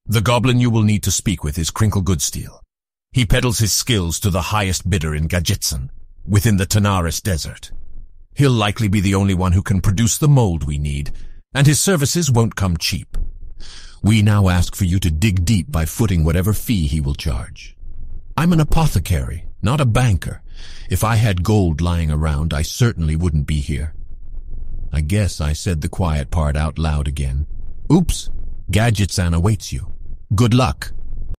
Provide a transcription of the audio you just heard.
The goblin you will need to speak with is Crinkle Goodsteel. He peddles his skills to the highest bidder in Gadgetzan, within the Tanaris Desert. He'll likely be the only one who can produce the mold we need, and his services won't come cheap. We now ask for you to dig deep by footing whatever fee he will charge. I'm an apothecary, not a banker. If I had gold lying around, I certainly wouldn't be here. I guess I said the quiet part out loud again. Oops, Gadgetzan awaits you. Good luck.